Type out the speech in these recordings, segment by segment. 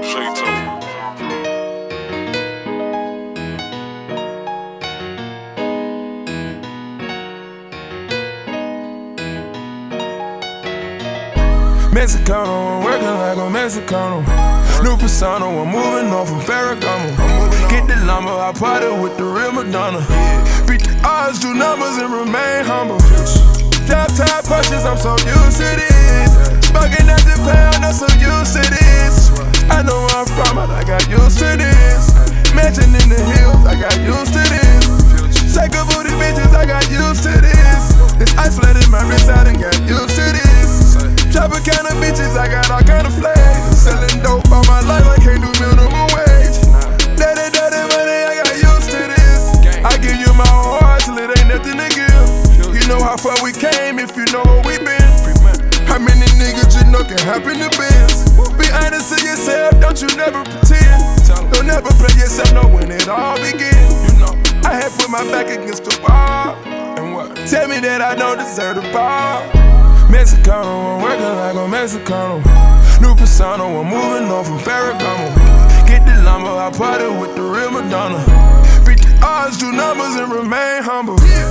Mexicano, I'm working like a Mexicano. New persona, I'm moving on from Ferragamo. Get the llama, I party with the real Madonna. Beat the odds, do numbers and remain humble. Top top punches, I'm so used to this. Smoking at the pound, I'm so used to this. I know where I'm from, but I got used to this. Mansion in the hills, I got used to this. Take a booty bitches, I got used to this. This ice flooded my wrist, I done got used to this. Chopper kind of bitches, I got all kind of flags. Selling dope all my life, I can't do minimum wage. Dirty, dirty money, I got used to this. I give you my whole heart till it ain't nothing to give. You know how far we came if you know where we been. How many niggas you know can happen to biz? Be honest to yourself, don't you never pretend. Don't never play yourself, know when it all begins. I had put my back against the wall. And what? Tell me that I don't deserve the ball. Mexicano, I'm working like a Mexicano. New persona, I'm moving on from Ferragamo. Get the llama, I party with the real Madonna. Beat the odds, do numbers and remain humble.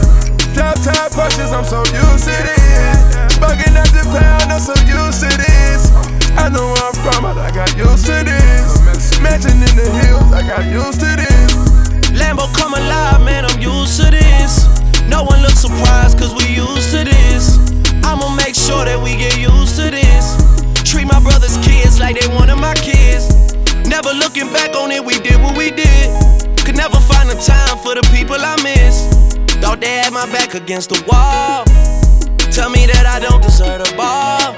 Top top punches, I'm so used to this. Smoking at the pound, I'm so used to this. I know where I'm from, but I got used to this. Mansion in the hills, I got used to this. Lambo come alive, man, I'm used to this. No one looks surprised, cause we used to this. I'ma make sure that we get used to this. Treat my brother's kids like they one of my kids. Never looking back on it, we did what we did. Could never find the time for the people I miss. Thought they had my back against the wall. Tell me that I don't deserve the ball.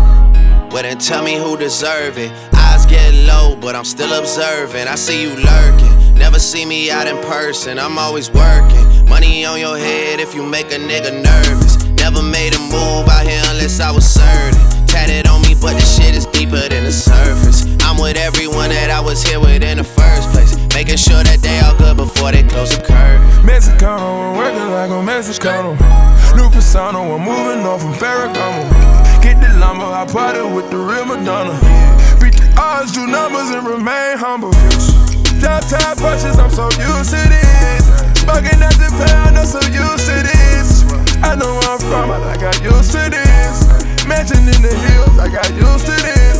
Well then tell me who deserve it. Eyes get low, but I'm still observing. I see you lurking. Never see me out in person, I'm always working. Money on your head if you make a nigga nervous. Never made a move out here unless I was certain. Tatted on me, but the shit is deeper than the surface. I'm with everyone that I was here with in the first place. Making sure that they all good before they close the curtain. Mexicano, I'm working like a Mexicano. New persona, I'm moving on from Ferragamo. Get the llama, I party with the real Madonna. Beat the odds, do numbers and remain humble. Top top punches, I'm so used to this. Smoking at the pound, I'm so used to this. I know where I'm from, but I got used to this. Mansion in the hills, I got used to this.